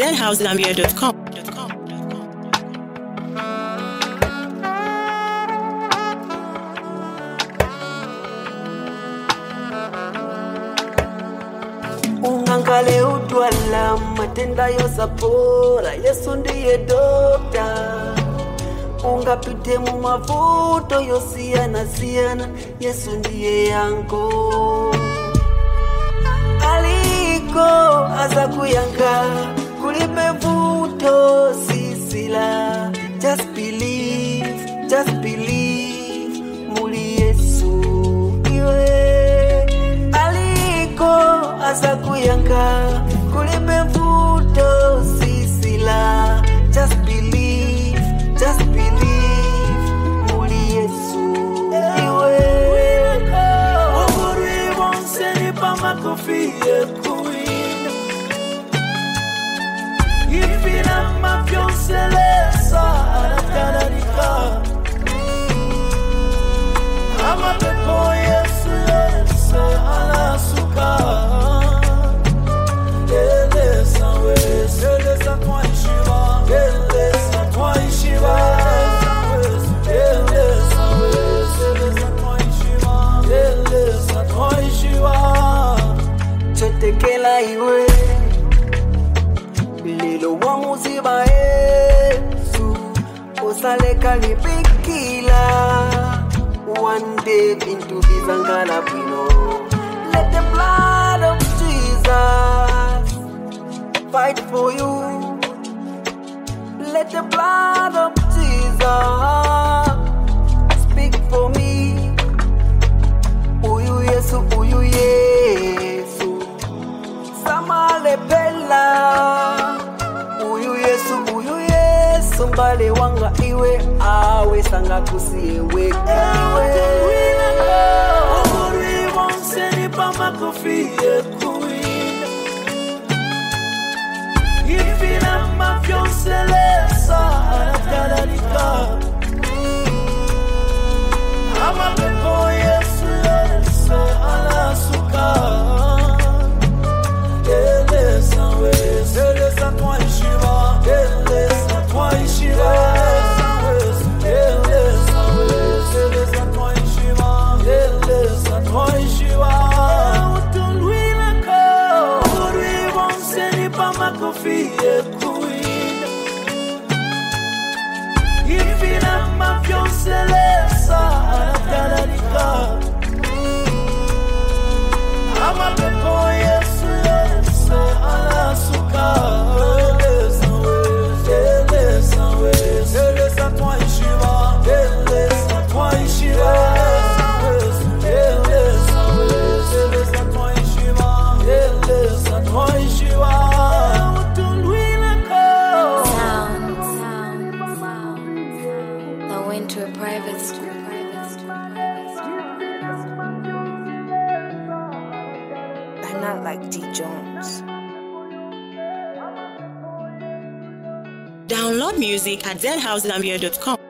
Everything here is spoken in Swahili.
zenhousegambia.com. Ungangale udwala matenda yosapora, Yesu ndiye dokta. Ungapite mu mavuto yosiyana siyana, Yesu ndiye yango. Aliko aza kuyanga kulipe vuto sisila. Just believe muli Yesu iwe. Aliko aza kuyanga kulipe vuto sisila. Just believe muli Yesu iwe. Oguri wonseni pa makofie queen. Ifina mafionselesa anakananika. Ama pepo Yesu Yesu anasuka. Eleza wes, eleza toi Shiva, eleza toi Shiva. Eleza wes, eleza toi Shiva, eleza toi Shiva. Chetekela iwe, lilo wa muziba Yesu, osaleka lipikila. One day into Bizangala Pino. Let the blood of Jesus fight for you. Let the blood of Jesus speak for me. Uyu Yesu, uyu Yesu. Samale Bella. Uyu Yesu, uyu Yesu. Mbale wanga iwe awe sanga kusiwe iwe. Oguri wonseni pa makofie queen. Ifina mafionselesa anakananika. Ama pepo Yesu Yesu anasuka. Eleza wes, eleza toi Shiva, eleza toi Shiva. Eleza wes, eleza toi Shiva, eleza toi Shiva. Utulwila ko, uri wonseni pa makofie queen. Ifina mafionselesa anakananika. Ama pepo Yesu Yesu anasuka. Eleza wes, eleza toi Shiva, eleza toi Shiva. Eleza wes, eleza toi Shiva, eleza toi Shiva. Utulwila ko. I went to a private school. I'm not like D. Jones. Download music at zenhousegambia.com.